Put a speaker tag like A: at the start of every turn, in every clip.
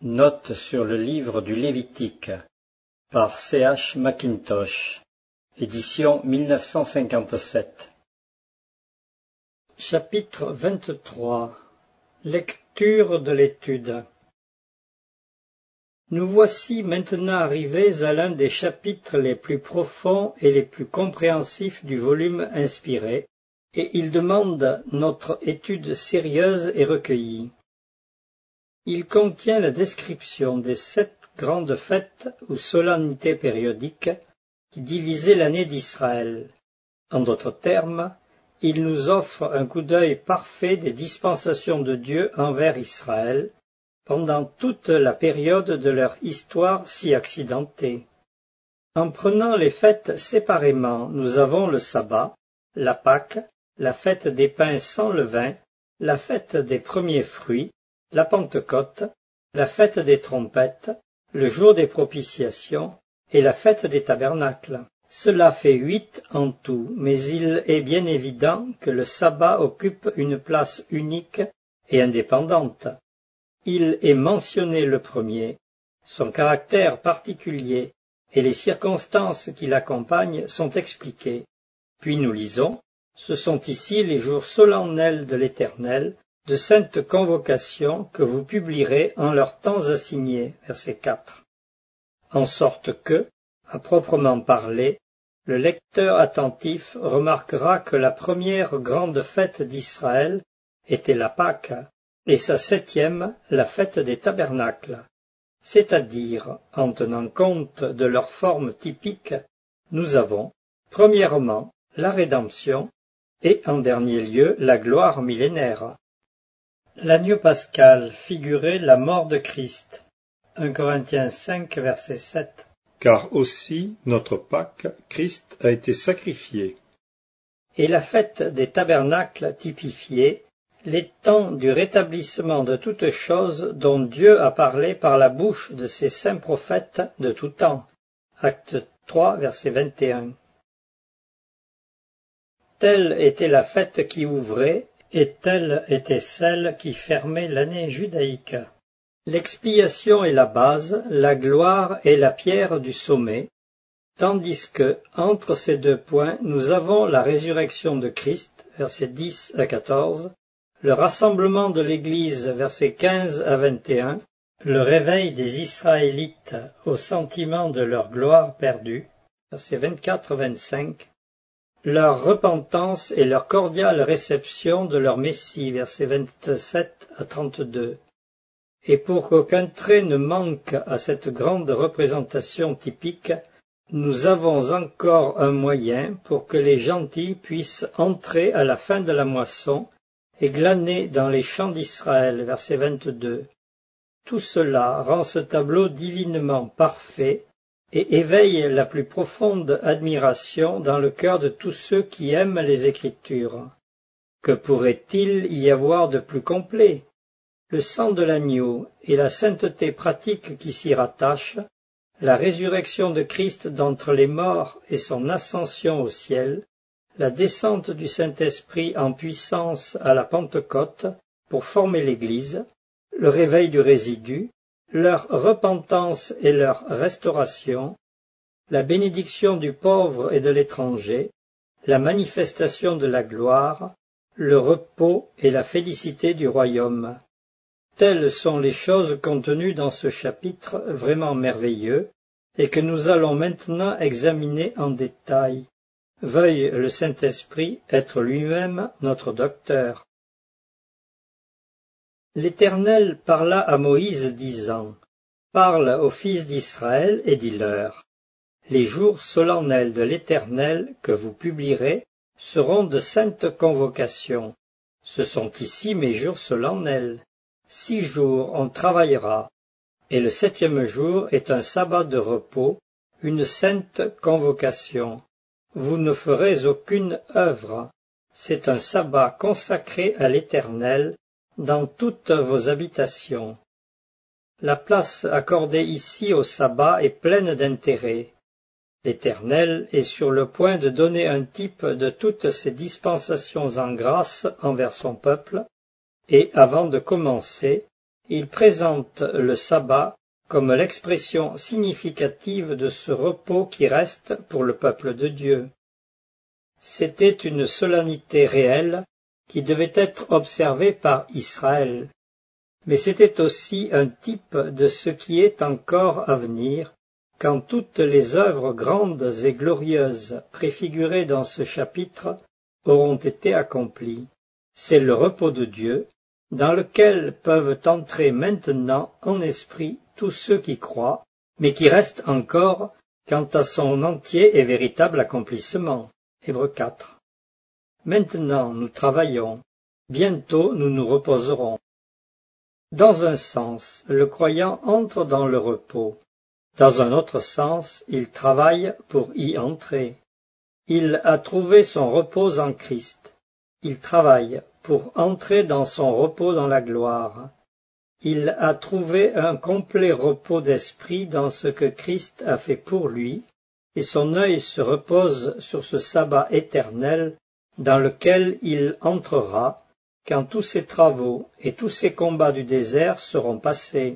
A: Note sur le livre du Lévitique par C.H. Mackintosh, édition 1957. Chapitre 23. Lecture de l'étude. Nous voici maintenant arrivés à l'un des chapitres les plus profonds et les plus compréhensifs du volume inspiré, et il demande notre étude sérieuse et recueillie. Il contient la description des 7 grandes fêtes ou solennités périodiques qui divisaient l'année d'Israël. En d'autres termes, il nous offre un coup d'œil parfait des dispensations de Dieu envers Israël pendant toute la période de leur histoire si accidentée. En prenant les fêtes séparément, nous avons le sabbat, la Pâque, la fête des pains sans levain, la fête des premiers fruits, la Pentecôte, la fête des trompettes, le jour des propitiations et la fête des tabernacles. Cela fait 8 en tout, mais il est bien évident que le sabbat occupe une place unique et indépendante. Il est mentionné le premier, son caractère particulier et les circonstances qui l'accompagnent sont expliquées. Puis nous lisons, ce sont ici les jours solennels de l'Éternel, de saintes convocations que vous publierez en leurs temps assignés. Verset 4. En sorte que, à proprement parler, le lecteur attentif remarquera que la première grande fête d'Israël était la Pâque, et sa 7e, la fête des tabernacles. C'est-à-dire, en tenant compte de leur forme typique, nous avons, premièrement, la rédemption, et en dernier lieu, la gloire millénaire. L'agneau pascal figurait la mort de Christ. 1 Corinthiens 5, verset 7.
B: Car aussi, notre Pâque, Christ a été sacrifié.
A: Et la fête des tabernacles typifiée, les temps du rétablissement de toutes choses dont Dieu a parlé par la bouche de ses saints prophètes de tout temps. Acte 3, verset 21. Telle était la fête qui ouvrait, et telle était celle qui fermait l'année judaïque. L'expiation est la base, la gloire est la pierre du sommet, tandis que, entre ces deux points, nous avons la résurrection de Christ, versets 10 à 14, le rassemblement de l'Église, versets 15 à 21, le réveil des Israélites au sentiment de leur gloire perdue, versets 24-25, leur repentance et leur cordiale réception de leur Messie, versets 27 à 32. Et pour qu'aucun trait ne manque à cette grande représentation typique, nous avons encore un moyen pour que les gentils puissent entrer à la fin de la moisson et glaner dans les champs d'Israël, verset 22. Tout cela rend ce tableau divinement parfait et éveille la plus profonde admiration dans le cœur de tous ceux qui aiment les Écritures. Que pourrait-il y avoir de plus complet? Le sang de l'agneau et la sainteté pratique qui s'y rattache, la résurrection de Christ d'entre les morts et son ascension au ciel, la descente du Saint-Esprit en puissance à la Pentecôte pour former l'Église, le réveil du résidu, leur repentance et leur restauration, la bénédiction du pauvre et de l'étranger, la manifestation de la gloire, le repos et la félicité du royaume. Telles sont les choses contenues dans ce chapitre vraiment merveilleux et que nous allons maintenant examiner en détail. Veuille le Saint-Esprit être lui-même notre docteur. L'Éternel parla à Moïse disant, « Parle aux fils d'Israël et dis-leur, les jours solennels de l'Éternel que vous publierez seront de saintes convocations. Ce sont ici mes jours solennels. 6 jours on travaillera, et le 7e jour est un sabbat de repos, une sainte convocation. Vous ne ferez aucune œuvre. C'est un sabbat consacré à l'Éternel dans toutes vos habitations. » La place accordée ici au sabbat est pleine d'intérêt. L'Éternel est sur le point de donner un type de toutes ses dispensations en grâce envers son peuple, et avant de commencer, Il présente le sabbat comme l'expression significative de ce repos qui reste pour le peuple de Dieu. C'était une solennité réelle qui devait être observée par Israël, mais c'était aussi un type de ce qui est encore à venir, quand toutes les œuvres grandes et glorieuses préfigurées dans ce chapitre auront été accomplies. C'est le repos de Dieu, dans lequel peuvent entrer maintenant en esprit tous ceux qui croient, mais qui restent encore quant à son entier et véritable accomplissement. Hébreux 4. Maintenant nous travaillons, bientôt nous nous reposerons. Dans un sens, le croyant entre dans le repos. Dans un autre sens, il travaille pour y entrer. Il a trouvé son repos en Christ. Il travaille pour entrer dans son repos dans la gloire. Il a trouvé un complet repos d'esprit dans ce que Christ a fait pour lui, et son œil se repose sur ce sabbat éternel dans lequel il entrera quand tous ses travaux et tous ses combats du désert seront passés.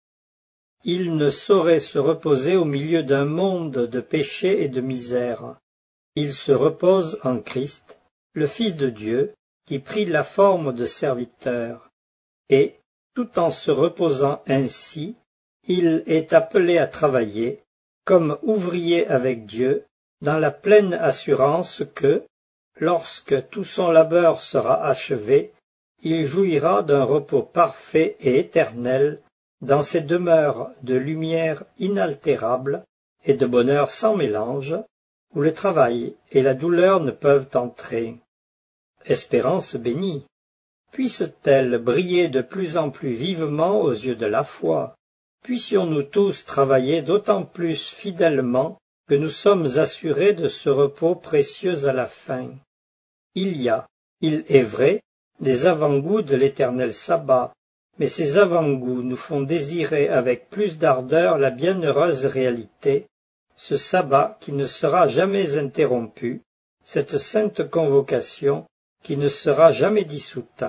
A: Il ne saurait se reposer au milieu d'un monde de péché et de misère. Il se repose en Christ, le Fils de Dieu, qui prit la forme de serviteur, et, tout en se reposant ainsi, il est appelé à travailler, comme ouvrier avec Dieu, dans la pleine assurance que, lorsque tout son labeur sera achevé, il jouira d'un repos parfait et éternel dans ces demeures de lumière inaltérable et de bonheur sans mélange, où le travail et la douleur ne peuvent entrer. Espérance bénie, puisse-t-elle briller de plus en plus vivement aux yeux de la foi. Puissions-nous tous travailler d'autant plus fidèlement que nous sommes assurés de ce repos précieux à la fin. Il est vrai, des avant-goûts de l'éternel sabbat, mais ces avant-goûts nous font désirer avec plus d'ardeur la bienheureuse réalité, ce sabbat qui ne sera jamais interrompu, cette sainte convocation qui ne sera jamais dissoute.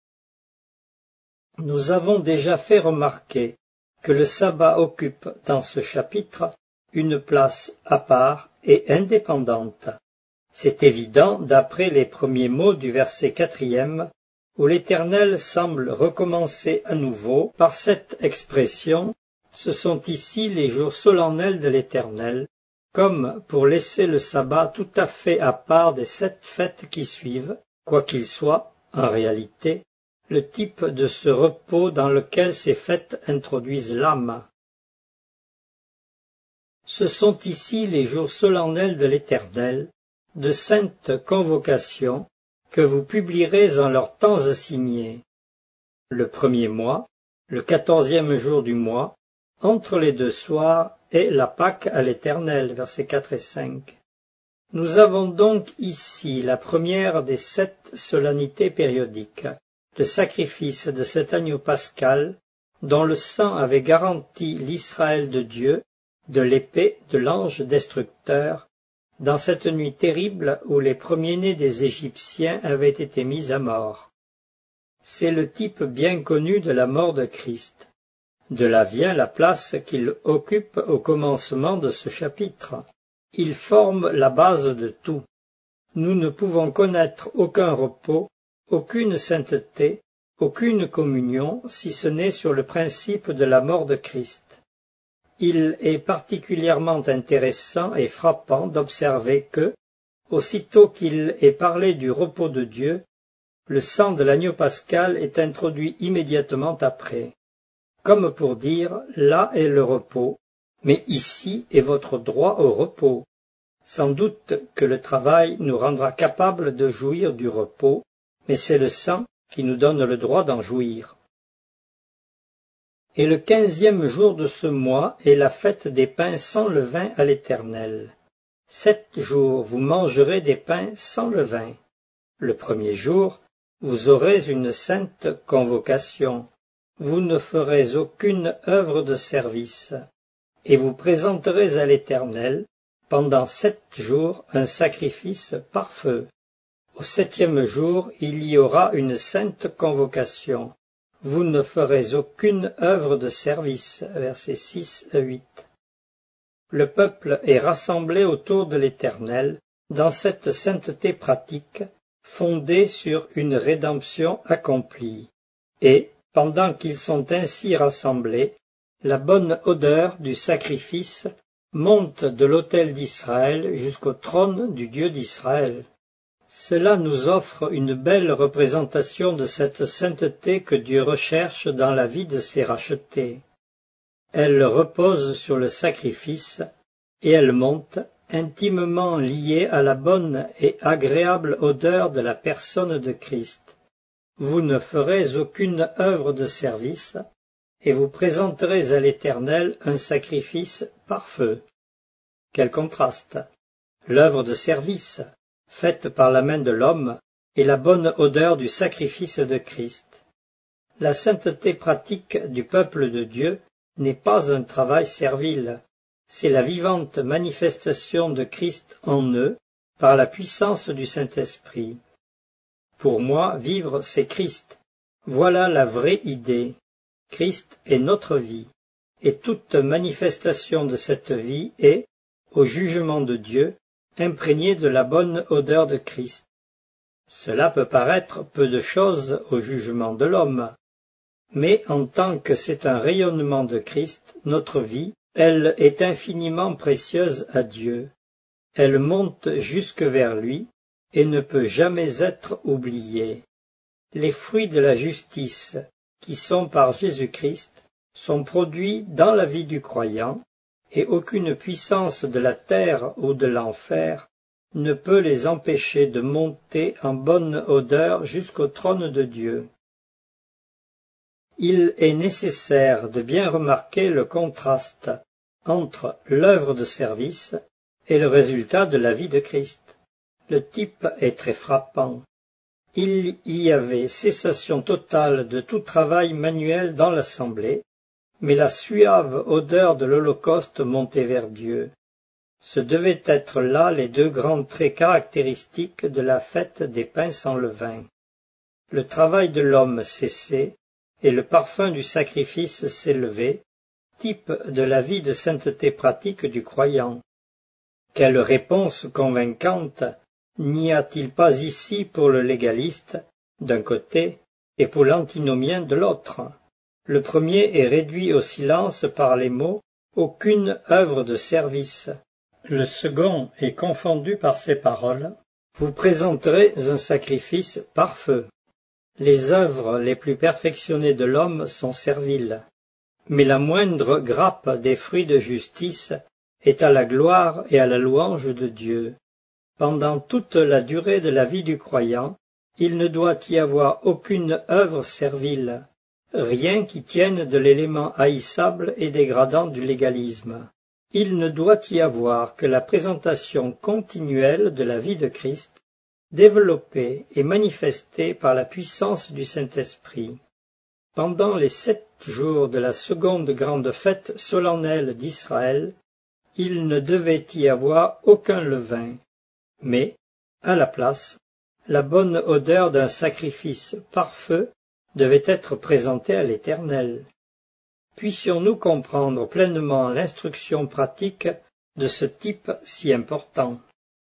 A: Nous avons déjà fait remarquer que le sabbat occupe dans ce chapitre une place à part et indépendante. C'est évident d'après les premiers mots du verset 4e, où l'Éternel semble recommencer à nouveau par cette expression « Ce sont ici les jours solennels de l'Éternel », comme pour laisser le sabbat tout à fait à part des 7 fêtes qui suivent, quoiqu'il soit, en réalité, le type de ce repos dans lequel ces fêtes introduisent l'âme. Ce sont ici les jours solennels de l'Éternel, de saintes convocations, que vous publierez en leurs temps assignés. Le premier mois, le 14e jour du mois, entre les 2 soirs, est la Pâque à l'Éternel, versets 4 et 5. Nous avons donc ici la première des 7 solennités périodiques, le sacrifice de cet agneau pascal, dont le sang avait garanti l'Israël de Dieu de l'épée de l'ange destructeur, dans cette nuit terrible où les premiers-nés des Égyptiens avaient été mis à mort. C'est le type bien connu de la mort de Christ. De là vient la place qu'il occupe au commencement de ce chapitre. Il forme la base de tout. Nous ne pouvons connaître aucun repos, aucune sainteté, aucune communion, si ce n'est sur le principe de la mort de Christ. Il est particulièrement intéressant et frappant d'observer que, aussitôt qu'il est parlé du repos de Dieu, le sang de l'agneau pascal est introduit immédiatement après, comme pour dire « là est le repos, mais ici est votre droit au repos ». Sans doute que le travail nous rendra capables de jouir du repos, mais c'est le sang qui nous donne le droit d'en jouir. Et le 15e jour de ce mois est la fête des pains sans levain à l'Éternel. 7 jours vous mangerez des pains sans levain. Le premier jour, vous aurez une sainte convocation. Vous ne ferez aucune œuvre de service, et vous présenterez à l'Éternel pendant 7 jours un sacrifice par feu. Au 7e jour, il y aura une sainte convocation. vous ne ferez aucune œuvre de service. Versets 6 à 8. Le peuple est rassemblé autour de l'Éternel dans cette sainteté pratique fondée sur une rédemption accomplie. Et, pendant qu'ils sont ainsi rassemblés, la bonne odeur du sacrifice monte de l'autel d'Israël jusqu'au trône du Dieu d'Israël. Cela nous offre une belle représentation de cette sainteté que Dieu recherche dans la vie de ses rachetés. Elle repose sur le sacrifice et elle monte, intimement liée à la bonne et agréable odeur de la personne de Christ. Vous ne ferez aucune œuvre de service, et vous présenterez à l'Éternel un sacrifice par feu. Quel contraste! L'œuvre de service, faite par la main de l'homme, et la bonne odeur du sacrifice de Christ. La sainteté pratique du peuple de Dieu n'est pas un travail servile, c'est la vivante manifestation de Christ en eux par la puissance du Saint-Esprit. Pour moi, vivre, c'est Christ. Voilà la vraie idée. Christ est notre vie, et toute manifestation de cette vie est, au jugement de Dieu, imprégnée de la bonne odeur de Christ. Cela peut paraître peu de choses au jugement de l'homme, mais en tant que c'est un rayonnement de Christ, notre vie, elle est infiniment précieuse à Dieu. Elle monte jusque vers lui et ne peut jamais être oubliée. Les fruits de la justice, qui sont par Jésus-Christ, sont produits dans la vie du croyant, et aucune puissance de la terre ou de l'enfer ne peut les empêcher de monter en bonne odeur jusqu'au trône de Dieu. Il est nécessaire de bien remarquer le contraste entre l'œuvre de service et le résultat de la vie de Christ. Le type est très frappant. Il y avait cessation totale de tout travail manuel dans l'assemblée, mais la suave odeur de l'Holocauste montait vers Dieu. Ce devaient être là les deux grands traits caractéristiques de la fête des pains sans levain. Le travail de l'homme cessait, et le parfum du sacrifice s'élevait, type de la vie de sainteté pratique du croyant. Quelle réponse convaincante n'y a-t-il pas ici pour le légaliste, d'un côté, et pour l'antinomien de l'autre? Le premier est réduit au silence par les mots « aucune œuvre de service ». Le second est confondu par ces paroles « vous présenterez un sacrifice par feu ». Les œuvres les plus perfectionnées de l'homme sont serviles, mais la moindre grappe des fruits de justice est à la gloire et à la louange de Dieu. Pendant toute la durée de la vie du croyant, il ne doit y avoir aucune œuvre servile, rien qui tienne de l'élément haïssable et dégradant du légalisme. Il ne doit y avoir que la présentation continuelle de la vie de Christ, développée et manifestée par la puissance du Saint-Esprit. Pendant les 7 jours de la seconde grande fête solennelle d'Israël, il ne devait y avoir aucun levain, mais, à la place, la bonne odeur d'un sacrifice par feu devait être présentée à l'Éternel. Puissions-nous comprendre pleinement l'instruction pratique de ce type si important.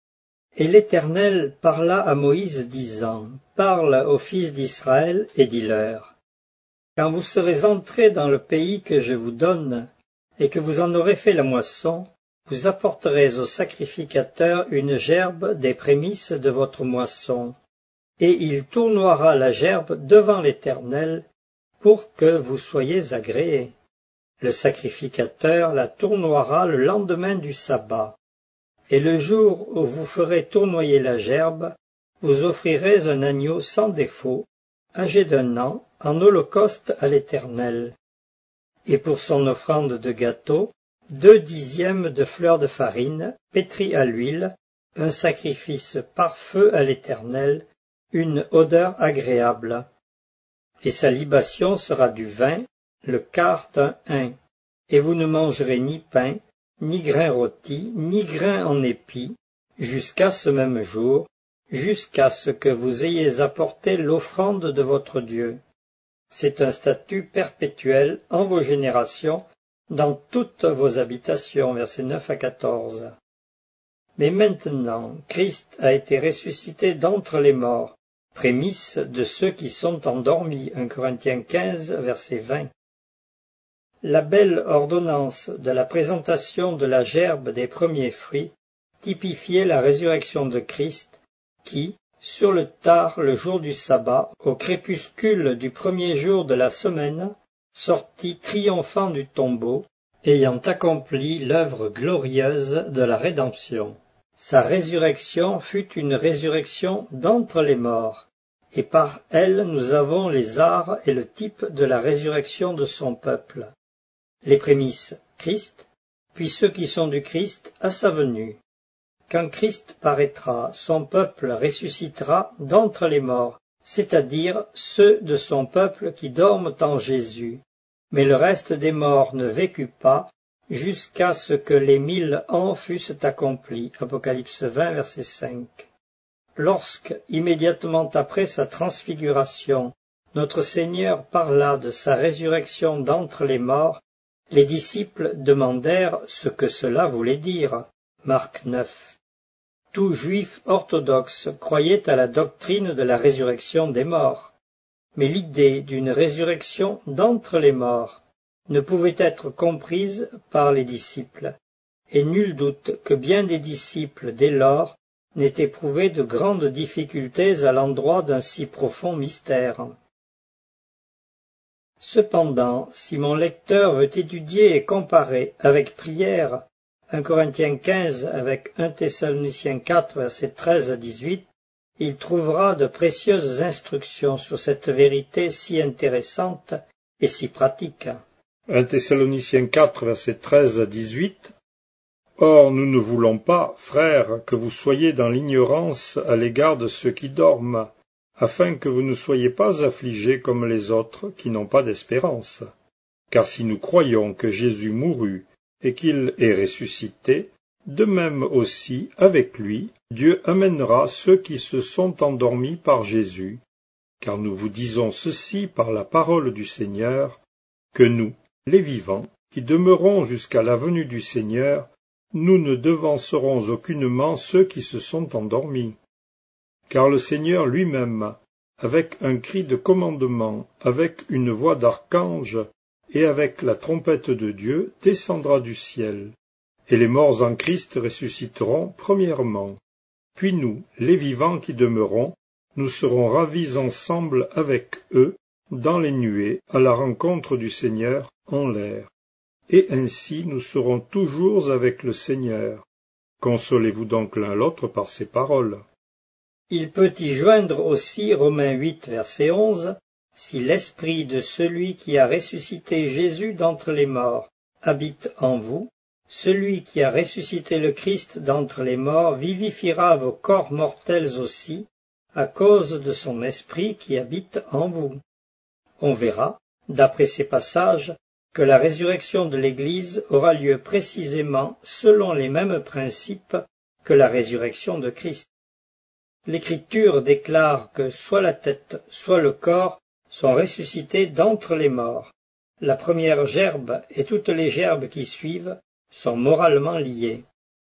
A: Et l'Éternel parla à Moïse disant, « Parle aux fils d'Israël et dis-leur, quand vous serez entrés dans le pays que je vous donne, et que vous en aurez fait la moisson, vous apporterez au sacrificateur une gerbe des prémices de votre moisson, et il tournoiera la gerbe devant l'Éternel pour que vous soyez agréés. Le sacrificateur la tournoiera le lendemain du sabbat. Et le jour où vous ferez tournoyer la gerbe, vous offrirez un agneau sans défaut, âgé d'1 an, en holocauste à l'Éternel. Et pour son offrande de gâteau, 2/10 de fleur de farine, pétrie à l'huile, un sacrifice par feu à l'Éternel, une odeur agréable. Et sa libation sera du vin, le quart d'un hin. Et vous ne mangerez ni pain, ni grain rôti, ni grain en épi, jusqu'à ce même jour, jusqu'à ce que vous ayez apporté l'offrande de votre Dieu. C'est un statut perpétuel en vos générations, dans toutes vos habitations, versets 9 à 14. Mais maintenant, Christ a été ressuscité d'entre les morts, prémisse de ceux qui sont endormis, 1 Corinthiens 15, verset 20. La belle ordonnance de la présentation de la gerbe des premiers fruits typifiait la résurrection de Christ qui, sur le tard le jour du sabbat, au crépuscule du premier jour de la semaine, sortit triomphant du tombeau, ayant accompli l'œuvre glorieuse de la rédemption. Sa résurrection fut une résurrection d'entre les morts, et par elle nous avons les arts et le type de la résurrection de son peuple. Les prémices, Christ, puis ceux qui sont du Christ à sa venue. Quand Christ paraîtra, son peuple ressuscitera d'entre les morts, c'est-à-dire ceux de son peuple qui dorment en Jésus. Mais le reste des morts ne vécut pas, jusqu'à ce que les 1000 ans fussent accomplis. Apocalypse 20, verset 5. Lorsque, immédiatement après sa transfiguration, notre Seigneur parla de sa résurrection d'entre les morts, les disciples demandèrent ce que cela voulait dire. Marc 9. Tout juif orthodoxe croyait à la doctrine de la résurrection des morts, mais l'idée d'une résurrection d'entre les morts ne pouvait être comprise par les disciples, et nul doute que bien des disciples dès lors n'aient éprouvé de grandes difficultés à l'endroit d'un si profond mystère. Cependant, si mon lecteur veut étudier et comparer avec prière 1 Corinthiens 15 avec 1 Thessaloniciens 4 versets 13 à 18, il trouvera de précieuses instructions sur cette vérité si intéressante et si pratique.
B: 1 Thessaloniciens 4 versets 13 à 18. Or nous ne voulons pas, frères, que vous soyez dans l'ignorance à l'égard de ceux qui dorment, afin que vous ne soyez pas affligés comme les autres qui n'ont pas d'espérance. Car si nous croyons que Jésus mourut et qu'il est ressuscité, de même aussi, avec lui, Dieu amènera ceux qui se sont endormis par Jésus. Car nous vous disons ceci par la parole du Seigneur, que nous, les vivants, qui demeurons jusqu'à la venue du Seigneur, nous ne devancerons aucunement ceux qui se sont endormis. Car le Seigneur lui-même, avec un cri de commandement, avec une voix d'archange, et avec la trompette de Dieu, descendra du ciel, et les morts en Christ ressusciteront premièrement. Puis nous, les vivants qui demeurons, nous serons ravis ensemble avec eux, dans les nuées, à la rencontre du Seigneur en l'air. Et ainsi nous serons toujours avec le Seigneur. Consolez-vous donc l'un l'autre par ces paroles.
A: Il peut y joindre aussi Romains 8, verset 11, « Si l'esprit de celui qui a ressuscité Jésus d'entre les morts habite en vous, celui qui a ressuscité le Christ d'entre les morts vivifiera vos corps mortels aussi, à cause de son esprit qui habite en vous. » On verra, d'après ces passages, que la résurrection de l'Église aura lieu précisément selon les mêmes principes que la résurrection de Christ. L'Écriture déclare que soit la tête, soit le corps sont ressuscités d'entre les morts. La première gerbe et toutes les gerbes qui suivent sont moralement liées.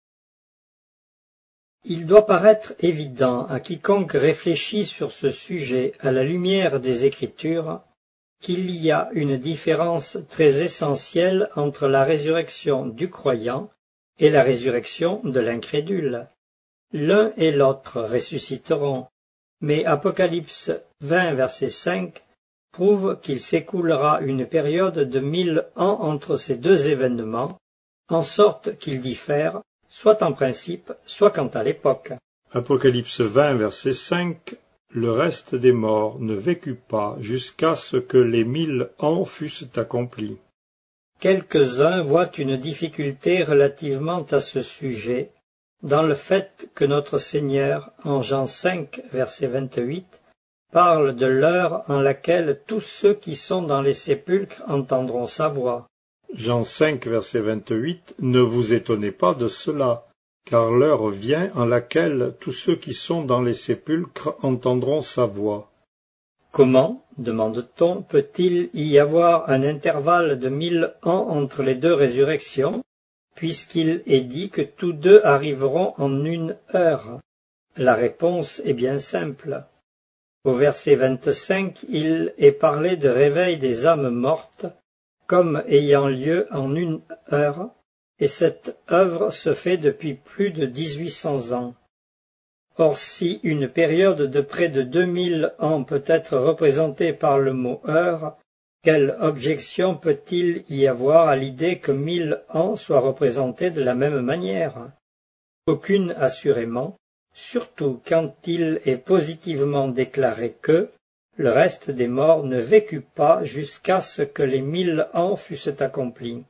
A: Il doit paraître évident à quiconque réfléchit sur ce sujet à la lumière des Écritures qu'il y a une différence très essentielle entre la résurrection du croyant et la résurrection de l'incrédule. L'un et l'autre ressusciteront, mais Apocalypse 20, verset 5, prouve qu'il s'écoulera une période de 1000 ans entre ces deux événements, en sorte qu'ils diffèrent, soit en principe, soit quant à l'époque.
B: Apocalypse 20, verset 5. Le reste des morts ne vécut pas jusqu'à ce que les 1000 ans fussent accomplis.
A: Quelques-uns voient une difficulté relativement à ce sujet, dans le fait que notre Seigneur, en Jean 5, verset 28, parle de l'heure en laquelle tous ceux qui sont dans les sépulcres entendront sa voix.
B: Jean 5, verset 28, ne vous étonnez pas de cela, car l'heure vient en laquelle tous ceux qui sont dans les sépulcres entendront sa voix.
A: Comment, Demande-t-on, peut-il y avoir un intervalle de 1000 ans entre les deux résurrections, puisqu'il est dit que tous deux arriveront en 1 heure? La réponse est bien simple. Au verset 25, il est parlé de réveil des âmes mortes, comme ayant lieu en 1 heure, et cette œuvre se fait depuis plus de 1800 ans. Or, si une période de près de 2000 ans peut être représentée par le mot heure, quelle objection peut-il y avoir à l'idée que 1000 ans soient représentés de la même manière? Aucune, assurément, surtout quand il est positivement déclaré que le reste des morts ne vécut pas jusqu'à ce que les 1000 ans fussent accomplis.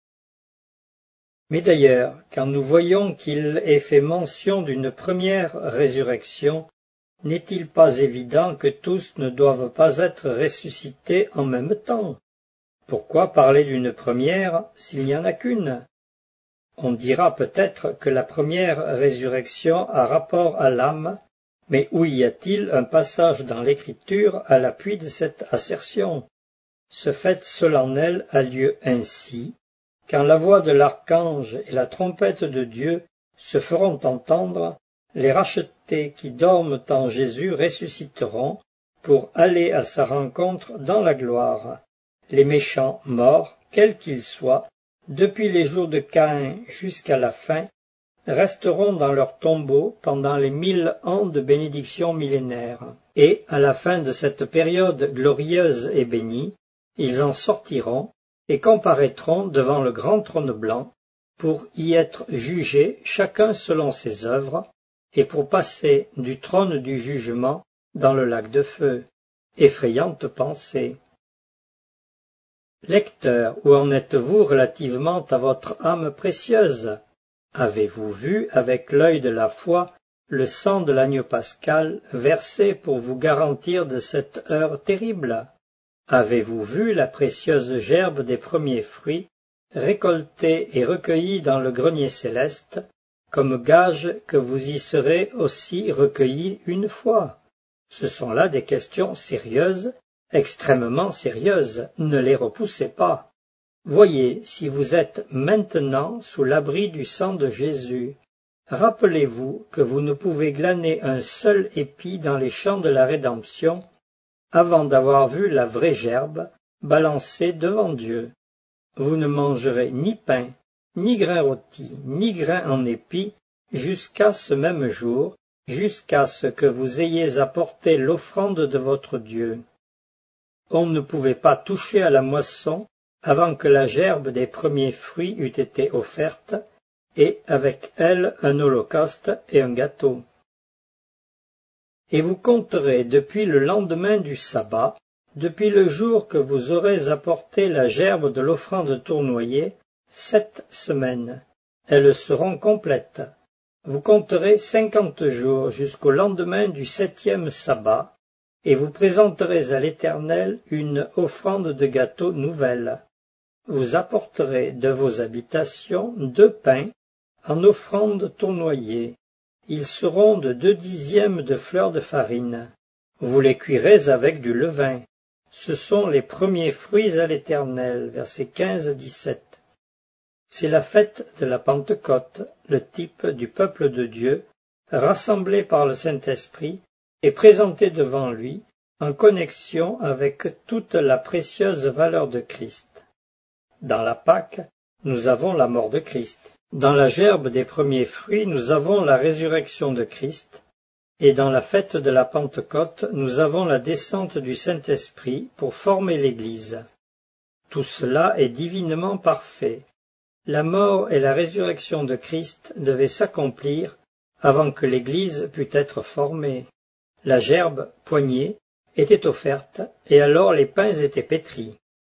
A: Mais d'ailleurs, quand nous voyons qu'il est fait mention d'une première résurrection, n'est-il pas évident que tous ne doivent pas être ressuscités en même temps? Pourquoi parler d'une première s'il n'y en a qu'une? On dira peut-être que la première résurrection a rapport à l'âme, mais où y a-t-il un passage dans l'Écriture à l'appui de cette assertion? Ce fait solennel a lieu ainsi, quand la voix de l'archange et la trompette de Dieu se feront entendre, les rachetés qui dorment en Jésus ressusciteront pour aller à sa rencontre dans la gloire. Les méchants morts, quels qu'ils soient, depuis les jours de Caïn jusqu'à la fin, resteront dans leur tombeau pendant les 1000 ans de bénédiction millénaire. Et, à la fin de cette période glorieuse et bénie, ils en sortiront et comparaîtront devant le grand trône blanc pour y être jugés chacun selon ses œuvres et pour passer du trône du jugement dans le lac de feu. Effrayante pensée. Lecteurs, où en êtes-vous relativement à votre âme précieuse? Avez-vous vu avec l'œil de la foi le sang de l'agneau pascal versé pour vous garantir de cette heure terrible? Avez-vous vu la précieuse gerbe des premiers fruits, récoltés et recueillis dans le grenier céleste, comme gage que vous y serez aussi recueillis une fois? Ce sont là des questions sérieuses, extrêmement sérieuses, ne les repoussez pas. Voyez si vous êtes maintenant sous l'abri du sang de Jésus. Rappelez-vous que vous ne pouvez glaner un seul épi dans les champs de la rédemption avant d'avoir vu la vraie gerbe balancée devant Dieu. Vous ne mangerez ni pain, ni grain rôti, ni grain en épi, jusqu'à ce même jour, jusqu'à ce que vous ayez apporté l'offrande de votre Dieu. On ne pouvait pas toucher à la moisson avant que la gerbe des premiers fruits eût été offerte, et avec elle un holocauste et un gâteau. Et vous compterez depuis le lendemain du sabbat, depuis le jour que vous aurez apporté la gerbe de l'offrande tournoyée, 7 semaines. Elles seront complètes. Vous compterez 50 jours jusqu'au lendemain du 7e sabbat, et vous présenterez à l'Éternel une offrande de gâteau nouvelle. Vous apporterez de vos habitations 2 pains en offrande tournoyée. Ils seront de 2/10 de fleur de farine. Vous les cuirez avec du levain. Ce sont les premiers fruits à l'Éternel. Versets 15-17. C'est la fête de la Pentecôte, le type du peuple de Dieu, rassemblé par le Saint-Esprit et présenté devant lui, en connexion avec toute la précieuse valeur de Christ. Dans la Pâque, nous avons la mort de Christ. Dans la gerbe des premiers fruits, nous avons la résurrection de Christ, et dans la fête de la Pentecôte, nous avons la descente du Saint-Esprit pour former l'Église. Tout cela est divinement parfait. La mort et la résurrection de Christ devaient s'accomplir avant que l'Église pût être formée. La gerbe, poignée, était offerte, et alors les pains étaient pétris.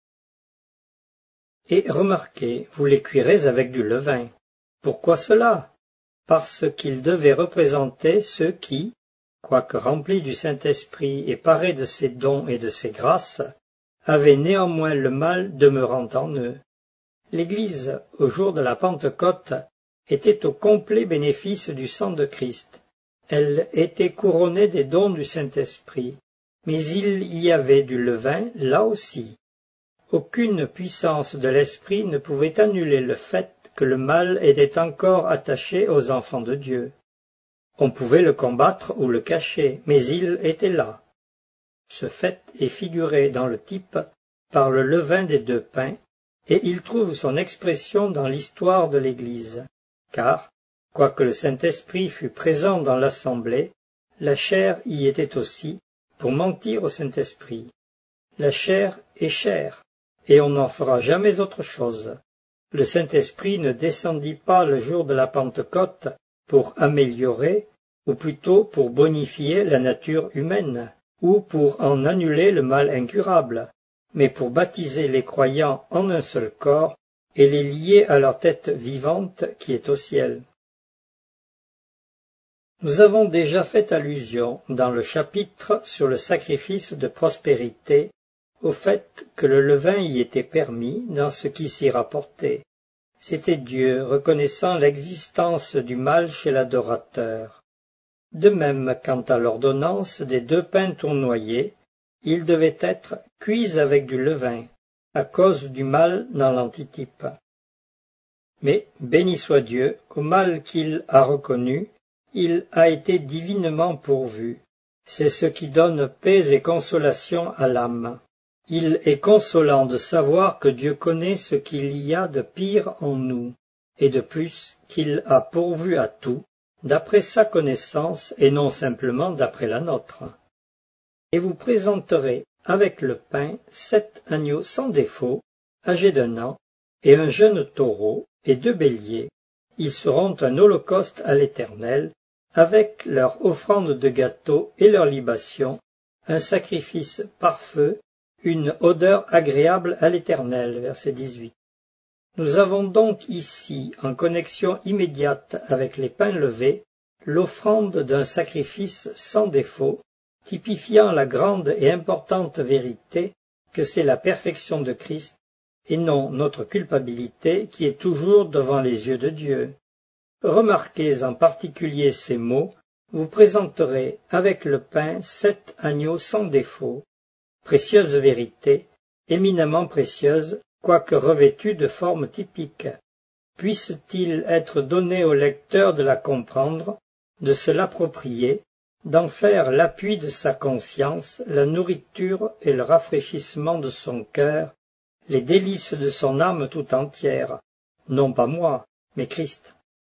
A: Et remarquez, vous les cuirez avec du levain. Pourquoi cela? Parce qu'ils devaient représenter ceux qui, quoique remplis du Saint-Esprit et parés de ses dons et de ses grâces, avaient néanmoins le mal demeurant en eux. L'Église, au jour de la Pentecôte, était au complet bénéfice du sang de Christ. Elle était couronnée des dons du Saint-Esprit. mais il y avait du levain là aussi. Aucune puissance de l'esprit ne pouvait annuler le fait que le mal était encore attaché aux enfants de Dieu. On pouvait le combattre ou le cacher, mais il était là. Ce fait est figuré dans le type par le levain des 2 pains, et il trouve son expression dans l'histoire de l'Église, car, quoique le Saint-Esprit fût présent dans l'assemblée, la chair y était aussi, pour mentir au Saint-Esprit. La chair est chair, et on n'en fera jamais autre chose. Le Saint-Esprit ne descendit pas le jour de la Pentecôte pour améliorer, ou plutôt pour bonifier la nature humaine, ou pour en annuler le mal incurable, mais pour baptiser les croyants en un seul corps et les lier à leur tête vivante qui est au ciel. Nous avons déjà fait allusion dans le chapitre sur le sacrifice de prospérité au fait que le levain y était permis dans ce qui s'y rapportait. C'était Dieu reconnaissant l'existence du mal chez l'adorateur. De même, quant à l'ordonnance des 2 pains tournoyés, ils devaient être cuits avec du levain, à cause du mal dans l'antitype. Mais, béni soit Dieu, au mal qu'il a reconnu, il a été divinement pourvu. C'est ce qui donne paix et consolation à l'âme. Il est consolant de savoir que Dieu connaît ce qu'il y a de pire en nous, et de plus qu'il a pourvu à tout, d'après sa connaissance et non simplement d'après la nôtre. Et vous présenterez avec le pain 7 agneaux sans défaut, âgés d'1 an, et un jeune taureau, et 2 béliers. Ils seront un holocauste à l'Éternel, avec leur offrande de gâteau et leur libation, un sacrifice par feu, une odeur agréable à l'Éternel. Verset 18. Nous avons donc ici, en connexion immédiate avec les pains levés, l'offrande d'un sacrifice sans défaut, typifiant la grande et importante vérité que c'est la perfection de Christ, et non notre culpabilité qui est toujours devant les yeux de Dieu. Remarquez en particulier ces mots, vous présenterez avec le pain 7 agneaux sans défaut. Précieuse vérité, éminemment précieuse, quoique revêtue de forme typique. Puisse-t-il être donné au lecteur de la comprendre, de se l'approprier, d'en faire l'appui de sa conscience, la nourriture et le rafraîchissement de son cœur, les délices de son âme tout entière, non pas moi, mais Christ.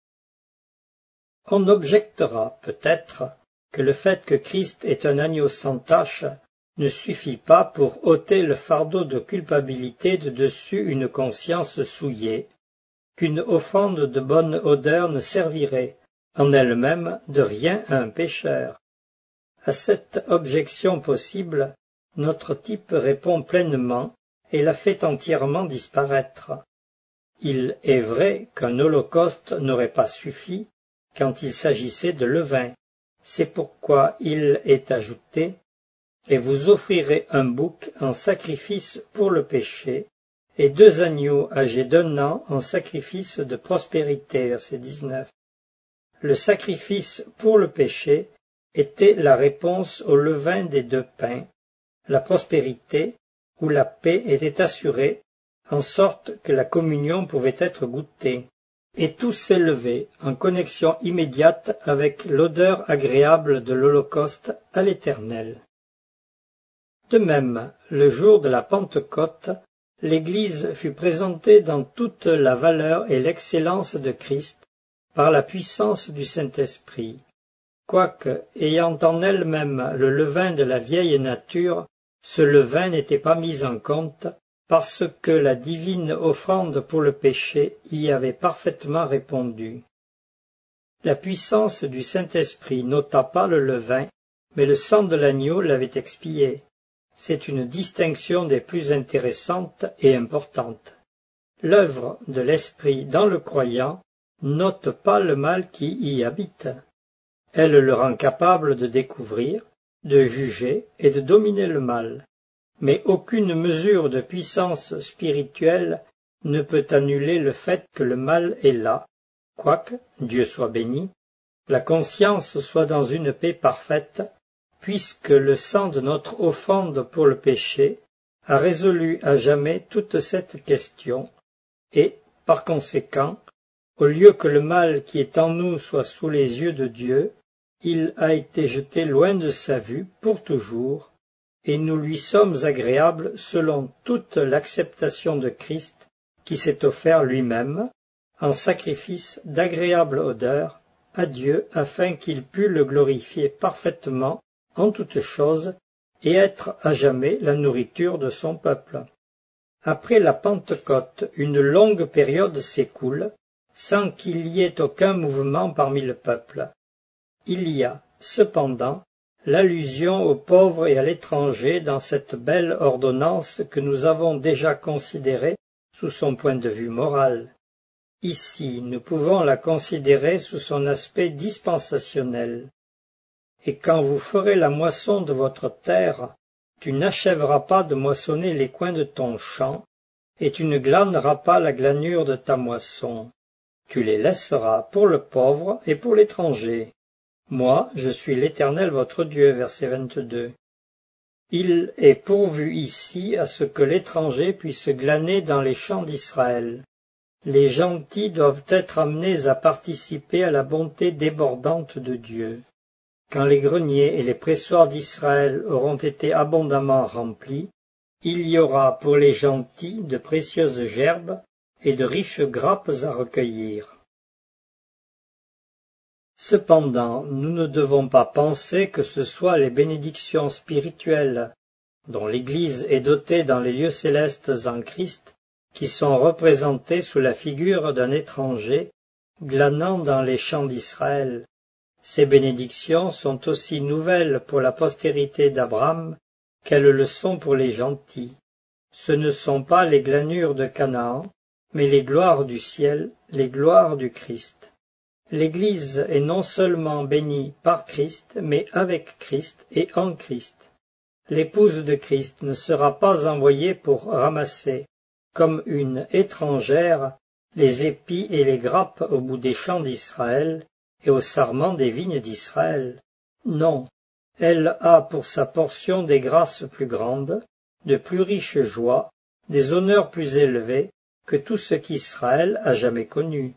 A: On objectera peut-être que le fait que Christ est un agneau sans tache ne suffit pas pour ôter le fardeau de culpabilité de dessus une conscience souillée, qu'une offrande de bonne odeur ne servirait, en elle-même, de rien à un pécheur. À cette objection possible, notre type répond pleinement et la fait entièrement disparaître. Il est vrai qu'un holocauste n'aurait pas suffi quand il s'agissait de levain. C'est pourquoi il est ajouté « Et vous offrirez un bouc en sacrifice pour le péché, et 2 agneaux âgés d'1 an en sacrifice de prospérité. » Verset 19. Le sacrifice pour le péché était la réponse au levain des 2 pains. La prospérité ou la paix était assurée, en sorte que la communion pouvait être goûtée, et tout s'élevait en connexion immédiate avec l'odeur agréable de l'Holocauste à l'Éternel. De même, le jour de la Pentecôte, l'Église fut présentée dans toute la valeur et l'excellence de Christ par la puissance du Saint-Esprit. Quoique, ayant en elle-même le levain de la vieille nature, ce levain n'était pas mis en compte parce que la divine offrande pour le péché y avait parfaitement répondu. La puissance du Saint-Esprit n'ôta pas le levain, mais le sang de l'agneau l'avait expié. C'est une distinction des plus intéressantes et importantes. L'œuvre de l'Esprit dans le croyant n'ôte pas le mal qui y habite. Elle le rend capable de découvrir, de juger et de dominer le mal. Mais aucune mesure de puissance spirituelle ne peut annuler le fait que le mal est là, quoique, Dieu soit béni, la conscience soit dans une paix parfaite, puisque le sang de notre offrande pour le péché a résolu à jamais toute cette question, et, par conséquent, au lieu que le mal qui est en nous soit sous les yeux de Dieu, il a été jeté loin de sa vue pour toujours, et nous lui sommes agréables selon toute l'acceptation de Christ qui s'est offert lui-même, en sacrifice d'agréable odeur à Dieu afin qu'il pût le glorifier parfaitement en toutes choses et être à jamais la nourriture de son peuple. Après la Pentecôte, une longue période s'écoule, sans qu'il y ait aucun mouvement parmi le peuple. Il y a, cependant, l'allusion aux pauvres et à l'étranger dans cette belle ordonnance que nous avons déjà considérée sous son point de vue moral. Ici, nous pouvons la considérer sous son aspect dispensationnel. Et quand vous ferez la moisson de votre terre, tu n'achèveras pas de moissonner les coins de ton champ, et tu ne glaneras pas la glanure de ta moisson. Tu les laisseras pour le pauvre et pour l'étranger. Moi, je suis l'Éternel votre Dieu. Verset 22. Il est pourvu ici à ce que l'étranger puisse glaner dans les champs d'Israël. Les gentils doivent être amenés à participer à la bonté débordante de Dieu. Quand les greniers et les pressoirs d'Israël auront été abondamment remplis, il y aura pour les gentils de précieuses gerbes et de riches grappes à recueillir. Cependant, nous ne devons pas penser que ce soit les bénédictions spirituelles, dont l'Église est dotée dans les lieux célestes en Christ, qui sont représentées sous la figure d'un étranger glanant dans les champs d'Israël. Ces bénédictions sont aussi nouvelles pour la postérité d'Abraham qu'elles le sont pour les gentils. Ce ne sont pas les glanures de Canaan, mais les gloires du ciel, les gloires du Christ. L'Église est non seulement bénie par Christ, mais avec Christ et en Christ. L'épouse de Christ ne sera pas envoyée pour ramasser, comme une étrangère, les épis et les grappes au bout des champs d'Israël et au sarment des vignes d'Israël. Non, elle a pour sa portion des grâces plus grandes, de plus riches joies, des honneurs plus élevés que tout ce qu'Israël a jamais connu.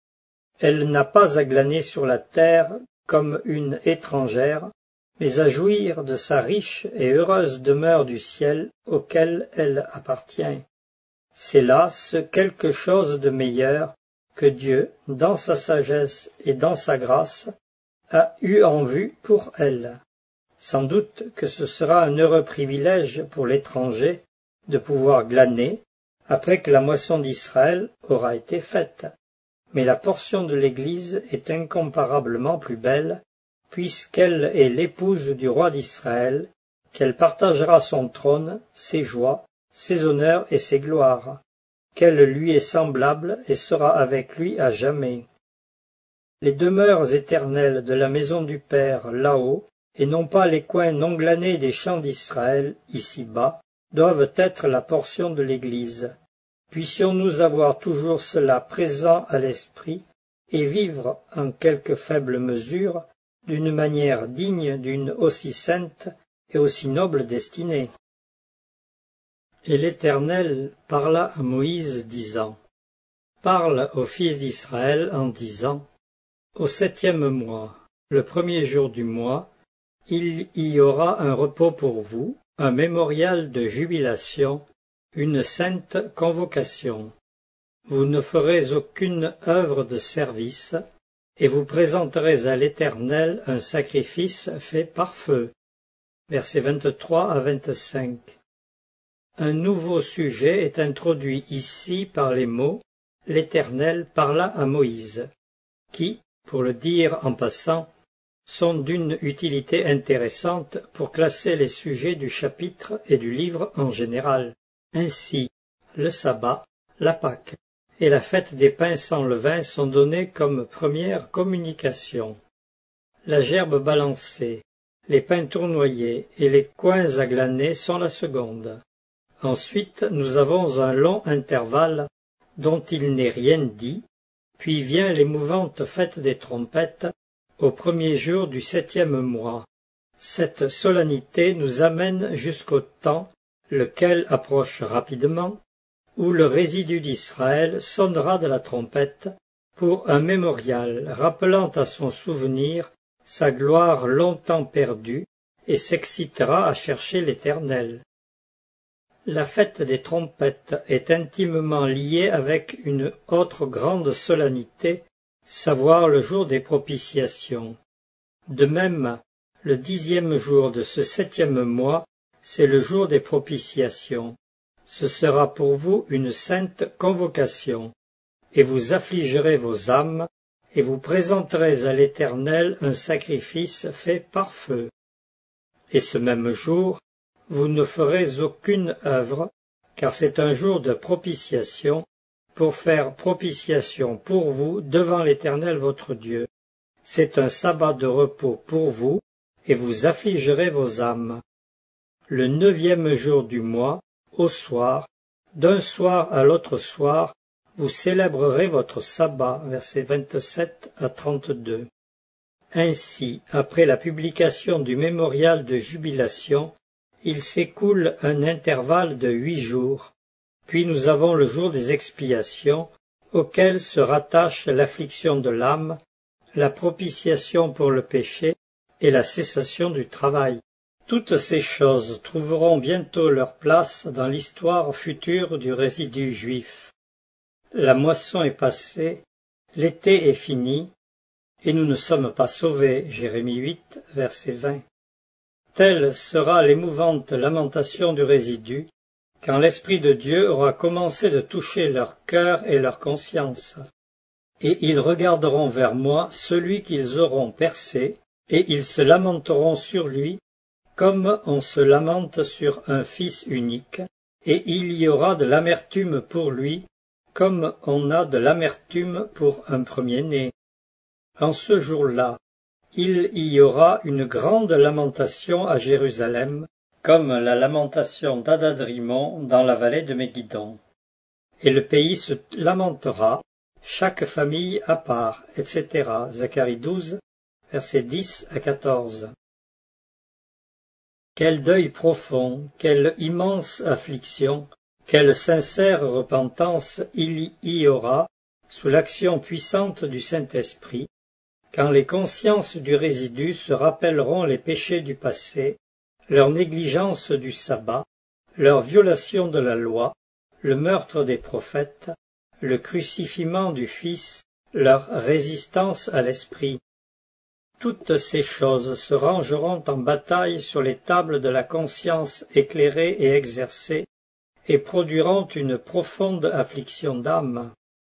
A: Elle n'a pas à glaner sur la terre comme une étrangère, mais à jouir de sa riche et heureuse demeure du ciel auquel elle appartient. C'est là ce quelque chose de meilleur que Dieu, dans sa sagesse et dans sa grâce, a eu en vue pour elle. Sans doute que ce sera un heureux privilège pour l'étranger de pouvoir glaner après que la moisson d'Israël aura été faite. Mais la portion de l'Église est incomparablement plus belle, puisqu'elle est l'épouse du roi d'Israël, qu'elle partagera son trône, ses joies, ses honneurs et ses gloires, qu'elle lui est semblable et sera avec lui à jamais. Les demeures éternelles de la maison du Père là-haut, et non pas les coins non glanés des champs d'Israël ici-bas, doivent être la portion de l'Église. Puissions-nous avoir toujours cela présent à l'esprit et vivre en quelque faible mesure d'une manière digne d'une aussi sainte et aussi noble destinée. Et l'Éternel parla à Moïse, disant : Parle aux fils d'Israël en disant : Au 7e mois, le 1er jour du mois, il y aura un repos pour vous, un mémorial de jubilation, une sainte convocation. Vous ne ferez aucune œuvre de service, et vous présenterez à l'Éternel un sacrifice fait par feu. Versets 23 à 25. Un nouveau sujet est introduit ici par les mots « L'Éternel parla à Moïse », qui, pour le dire en passant, sont d'une utilité intéressante pour classer les sujets du chapitre et du livre en général. Ainsi, le sabbat, la Pâque et la fête des pains sans levain sont donnés comme première communication. La gerbe balancée, les pains tournoyés et les coins à glaner sont la seconde. Ensuite, nous avons un long intervalle dont il n'est rien dit, puis vient l'émouvante fête des trompettes au 1er jour du 7e mois. Cette solennité nous amène jusqu'au temps, lequel approche rapidement, où le résidu d'Israël sonnera de la trompette pour un mémorial rappelant à son souvenir sa gloire longtemps perdue et s'excitera à chercher l'Éternel. La fête des trompettes est intimement liée avec une autre grande solennité, savoir le jour des propitiations. De même, le 10e jour de ce 7e mois, c'est le jour des propitiations. Ce sera pour vous une sainte convocation, et vous affligerez vos âmes, et vous présenterez à l'Éternel un sacrifice fait par feu. Et ce même jour, vous ne ferez aucune œuvre, car c'est un jour de propitiation, pour faire propitiation pour vous devant l'Éternel votre Dieu. C'est un sabbat de repos pour vous, et vous affligerez vos âmes. Le 9e jour du mois, au soir, d'un soir à l'autre soir, vous célébrerez votre sabbat, versets 27 à 32. Ainsi, après la publication du mémorial de jubilation, il s'écoule un intervalle de 8 jours, puis nous avons le jour des expiations, auquel se rattache l'affliction de l'âme, la propitiation pour le péché et la cessation du travail. Toutes ces choses trouveront bientôt leur place dans l'histoire future du résidu juif. La moisson est passée, l'été est fini, et nous ne sommes pas sauvés. Jérémie 8, verset 20. Telle sera l'émouvante lamentation du résidu, quand l'Esprit de Dieu aura commencé de toucher leur cœur et leur conscience. Et ils regarderont vers moi celui qu'ils auront percé, et ils se lamenteront sur lui, comme on se lamente sur un fils unique, et il y aura de l'amertume pour lui, comme on a de l'amertume pour un premier-né. En ce jour-là, il y aura une grande lamentation à Jérusalem, comme la lamentation d'Adadrimon dans la vallée de Méguidon. Et le pays se lamentera, chaque famille à part, etc. Zacharie 12, versets 10 à 14. Quel deuil profond, quelle immense affliction, quelle sincère repentance il y aura sous l'action puissante du Saint-Esprit, quand les consciences du résidu se rappelleront les péchés du passé, leur négligence du sabbat, leur violation de la loi, le meurtre des prophètes, le crucifiement du Fils, leur résistance à l'Esprit. Toutes ces choses se rangeront en bataille sur les tables de la conscience éclairée et exercée, et produiront une profonde affliction d'âme.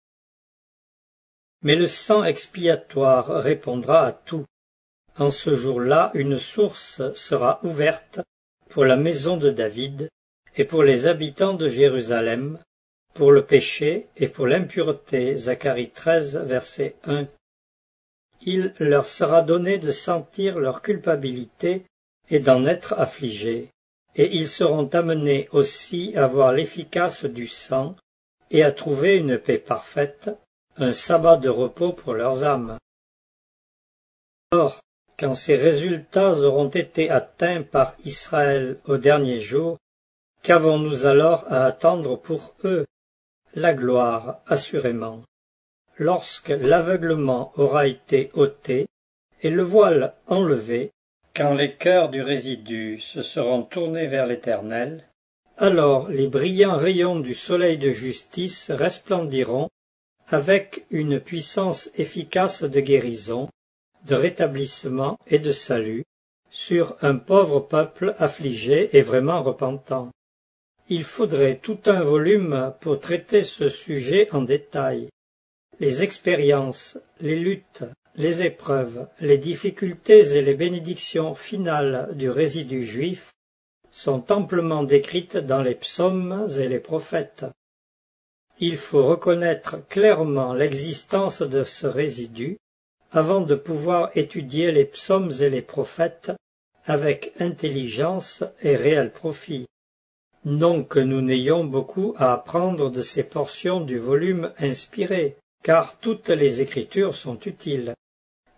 A: Mais le sang expiatoire répondra à tout. En ce jour-là, une source sera ouverte pour la maison de David et pour les habitants de Jérusalem, pour le péché et pour l'impureté. Zacharie 13, verset 1. Il leur sera donné de sentir leur culpabilité et d'en être affligés, et ils seront amenés aussi à voir l'efficace du sang et à trouver une paix parfaite, un sabbat de repos pour leurs âmes. Or, quand ces résultats auront été atteints par Israël au dernier jour, qu'avons-nous alors à attendre pour eux? La gloire, assurément. Lorsque l'aveuglement aura été ôté et le voile enlevé, quand les cœurs du résidu se seront tournés vers l'Éternel, alors les brillants rayons du soleil de justice resplendiront avec une puissance efficace de guérison, de rétablissement et de salut sur un pauvre peuple affligé et vraiment repentant. Il faudrait tout un volume pour traiter ce sujet en détail. Les expériences, les luttes, les épreuves, les difficultés et les bénédictions finales du résidu juif sont amplement décrites dans les psaumes et les prophètes. Il faut reconnaître clairement l'existence de ce résidu avant de pouvoir étudier les psaumes et les prophètes avec intelligence et réel profit. Non que nous n'ayons beaucoup à apprendre de ces portions du volume inspiré, car toutes les Écritures sont utiles.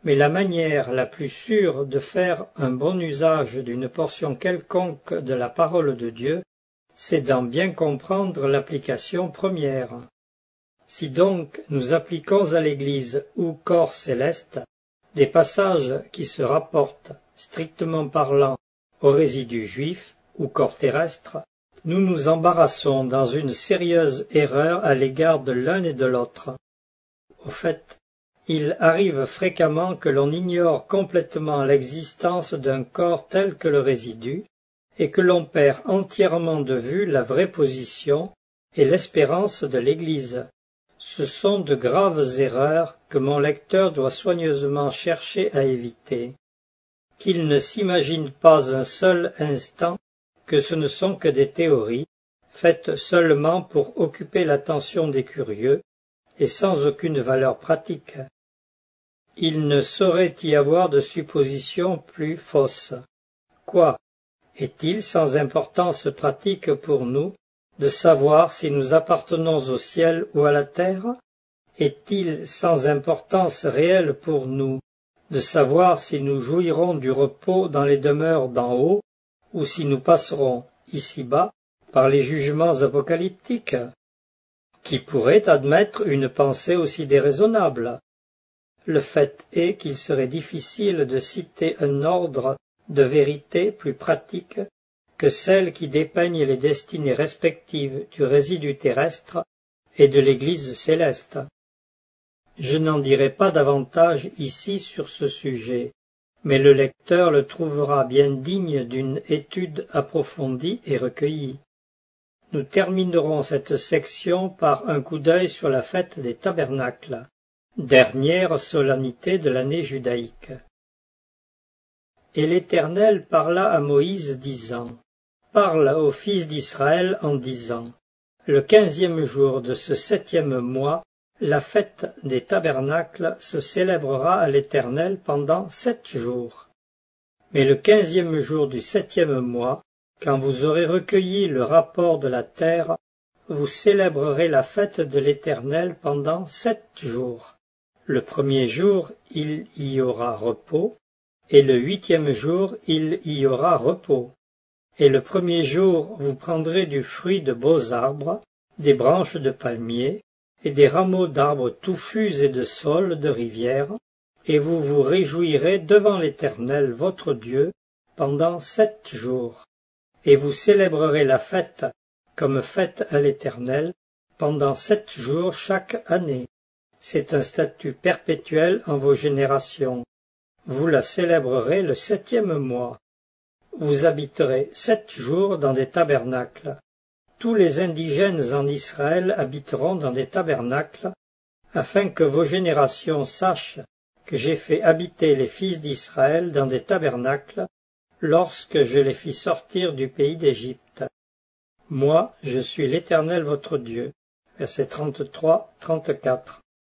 A: mais la manière la plus sûre de faire un bon usage d'une portion quelconque de la parole de Dieu, c'est d'en bien comprendre l'application première. Si donc nous appliquons à l'Église ou corps céleste des passages qui se rapportent, strictement parlant, au résidu juif ou corps terrestre, nous nous embarrassons dans une sérieuse erreur à l'égard de l'un et de l'autre. Au fait, il arrive fréquemment que l'on ignore complètement l'existence d'un corps tel que le résidu, et que l'on perd entièrement de vue la vraie position et l'espérance de l'Église. Ce sont de graves erreurs que mon lecteur doit soigneusement chercher à éviter. Qu'il ne s'imagine pas un seul instant que ce ne sont que des théories, faites seulement pour occuper l'attention des curieux, et sans aucune valeur pratique. Il ne saurait y avoir de supposition plus fausse. Quoi? Est-il sans importance pratique pour nous de savoir si nous appartenons au ciel ou à la terre? Est-il sans importance réelle pour nous de savoir si nous jouirons du repos dans les demeures d'en haut ou si nous passerons, ici-bas, par les jugements apocalyptiques? Qui pourrait admettre une pensée aussi déraisonnable? Le fait est qu'il serait difficile de citer un ordre de vérité plus pratique que celles qui dépeignent les destinées respectives du résidu terrestre et de l'Église céleste. Je n'en dirai pas davantage ici sur ce sujet, mais le lecteur le trouvera bien digne d'une étude approfondie et recueillie. Nous terminerons cette section par un coup d'œil sur la fête des tabernacles, dernière solennité de l'année judaïque. Et l'Éternel parla à Moïse, disant, « Parle aux fils d'Israël en disant, le 15e jour de ce 7e mois, la fête des tabernacles se célébrera à l'Éternel pendant 7 jours. Mais le 15e jour du 7e mois, quand vous aurez recueilli le rapport de la terre, vous célébrerez la fête de l'Éternel pendant 7 jours. Le 1er jour, il y aura repos, et le 8e jour, il y aura repos. Et le 1er jour, vous prendrez du fruit de beaux arbres, des branches de palmiers, et des rameaux d'arbres touffus et de saules de rivière, et vous vous réjouirez devant l'Éternel votre Dieu pendant 7 jours. Et vous célébrerez la fête comme fête à l'Éternel pendant 7 jours chaque année. C'est un statut perpétuel en vos générations. Vous la célébrerez le 7e mois. Vous habiterez 7 jours dans des tabernacles. Tous les indigènes en Israël habiteront dans des tabernacles, afin que vos générations sachent que j'ai fait habiter les fils d'Israël dans des tabernacles, lorsque je les fis sortir du pays d'Égypte. Moi, je suis l'Éternel votre Dieu. Versets 33-34.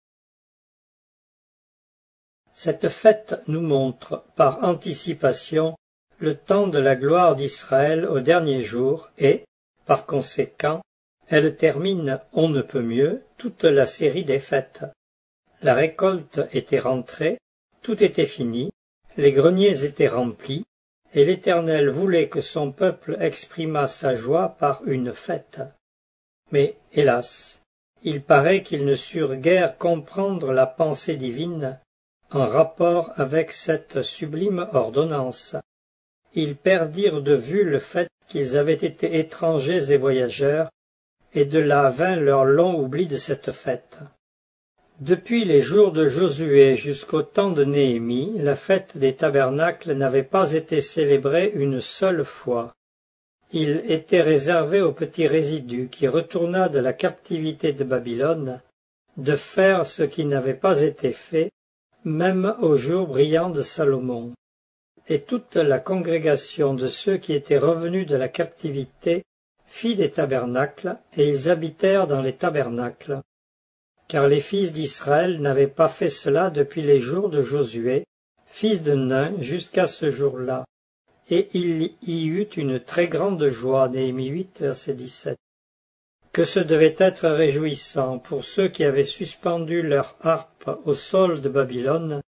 A: Cette fête nous montre, par anticipation, le temps de la gloire d'Israël au dernier jour et, par conséquent, elle termine, on ne peut mieux, toute la série des fêtes. La récolte était rentrée, tout était fini, les greniers étaient remplis, et l'Éternel voulait que son peuple exprimât sa joie par une fête. Mais, hélas, il paraît qu'ils ne surent guère comprendre la pensée divine en rapport avec cette sublime ordonnance. Ils perdirent de vue le fait qu'ils avaient été étrangers et voyageurs, et de là vint leur long oubli de cette fête. Depuis les jours de Josué jusqu'au temps de Néhémie, la fête des tabernacles n'avait pas été célébrée une seule fois. Il était réservé au petit résidu qui retourna de la captivité de Babylone de faire ce qui n'avait pas été fait, même au jour brillant de Salomon. Et toute la congrégation de ceux qui étaient revenus de la captivité fit des tabernacles, et ils habitèrent dans les tabernacles. Car les fils d'Israël n'avaient pas fait cela depuis les jours de Josué, fils de Nun, jusqu'à ce jour-là. Et il y eut une très grande joie. Néhémie 8, verset 17. Que ce devait être réjouissant pour ceux qui avaient suspendu leur harpe au sol de Babylone,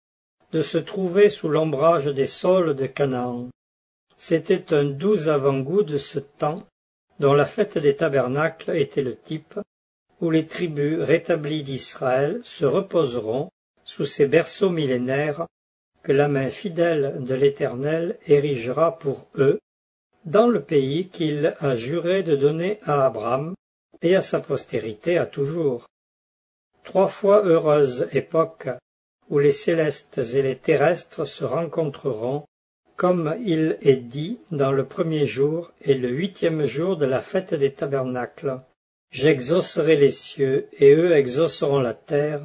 A: de se trouver sous l'ombrage des saules de Canaan. C'était un doux avant-goût de ce temps dont la fête des tabernacles était le type, où les tribus rétablies d'Israël se reposeront sous ces berceaux millénaires que la main fidèle de l'Éternel érigera pour eux, dans le pays qu'il a juré de donner à Abraham et à sa postérité à toujours. 3 fois heureuse époque où les célestes et les terrestres se rencontreront, comme il est dit dans le 1er jour et le 8e jour de la fête des tabernacles. J'exaucerai les cieux, et eux exauceront la terre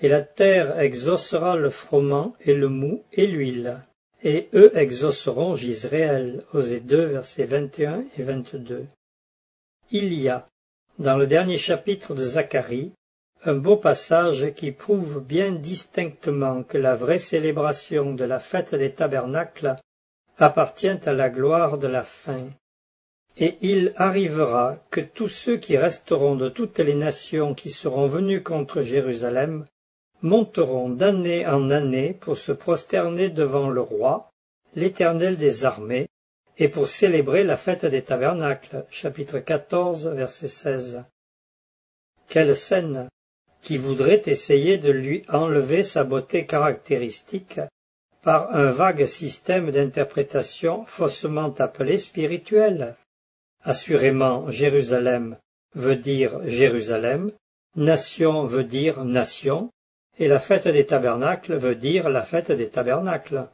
A: exaucera le froment et le mou et l'huile, et eux exauceront Jisraël. Osée 2, versets 21 et 22. Il y a, dans le dernier chapitre de Zacharie, un beau passage qui prouve bien distinctement que la vraie célébration de la fête des tabernacles appartient à la gloire de la fin. Et il arrivera que tous ceux qui resteront de toutes les nations qui seront venus contre Jérusalem monteront d'année en année pour se prosterner devant le roi, l'Éternel des armées, et pour célébrer la fête des tabernacles. Chapitre 14, verset 16. Quelle scène! Qui voudrait essayer de lui enlever sa beauté caractéristique par un vague système d'interprétation faussement appelé spirituel. Assurément, Jérusalem veut dire Jérusalem, nation veut dire nation, et la fête des tabernacles veut dire la fête des tabernacles.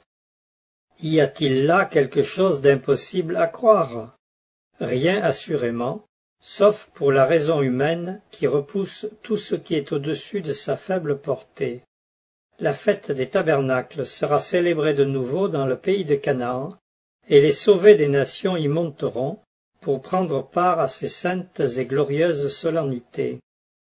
A: Y a-t-il là quelque chose d'impossible à croire? Rien assurément, sauf pour la raison humaine qui repousse tout ce qui est au-dessus de sa faible portée. La fête des tabernacles sera célébrée de nouveau dans le pays de Canaan, et les sauvés des nations y monteront pour prendre part à ces saintes et glorieuses solennités.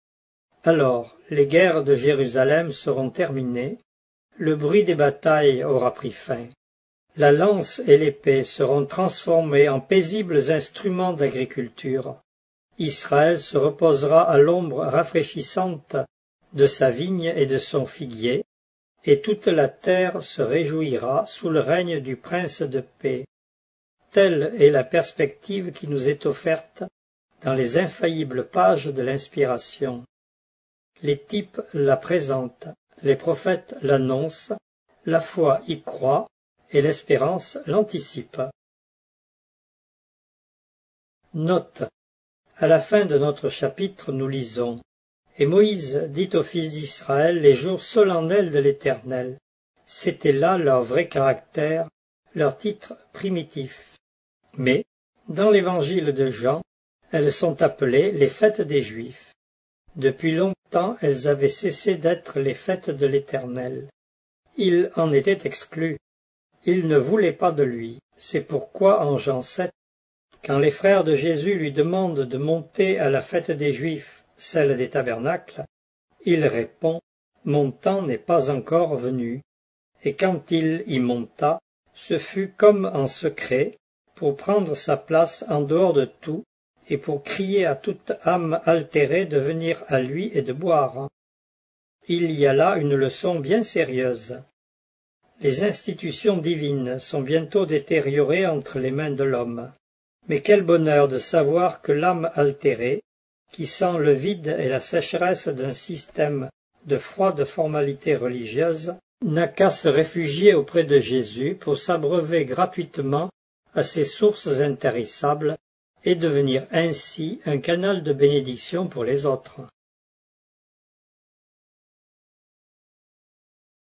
A: Alors, les guerres de Jérusalem seront terminées, le bruit des batailles aura pris fin. La lance et l'épée seront transformées en paisibles instruments d'agriculture. Israël se reposera à l'ombre rafraîchissante de sa vigne et de son figuier, et toute la terre se réjouira sous le règne du prince de paix. Telle est la perspective qui nous est offerte dans les infaillibles pages de l'inspiration. Les types la présentent, les prophètes l'annoncent, la foi y croit et l'espérance l'anticipe. Note. À la fin de notre chapitre, nous lisons « Et Moïse dit aux fils d'Israël les jours solennels de l'Éternel. » C'était là leur vrai caractère, leur titre primitif. Mais, dans l'évangile de Jean, elles sont appelées les fêtes des Juifs. Depuis longtemps, elles avaient cessé d'être les fêtes de l'Éternel. Il en était exclu. Il ne voulait pas de lui. C'est pourquoi en Jean 7, quand les frères de Jésus lui demandent de monter à la fête des Juifs, celle des tabernacles, il répond « Mon temps n'est pas encore venu ». Et quand il y monta, ce fut comme en secret, pour prendre sa place en dehors de tout, et pour crier à toute âme altérée de venir à lui et de boire. Il y a là une leçon bien sérieuse. Les institutions divines sont bientôt détériorées entre les mains de l'homme. Mais quel bonheur de savoir que l'âme altérée, qui sent le vide et la sécheresse d'un système de froide formalité religieuse, n'a qu'à se réfugier auprès de Jésus pour s'abreuver gratuitement à ses sources intarissables et devenir ainsi un canal de bénédiction pour les autres.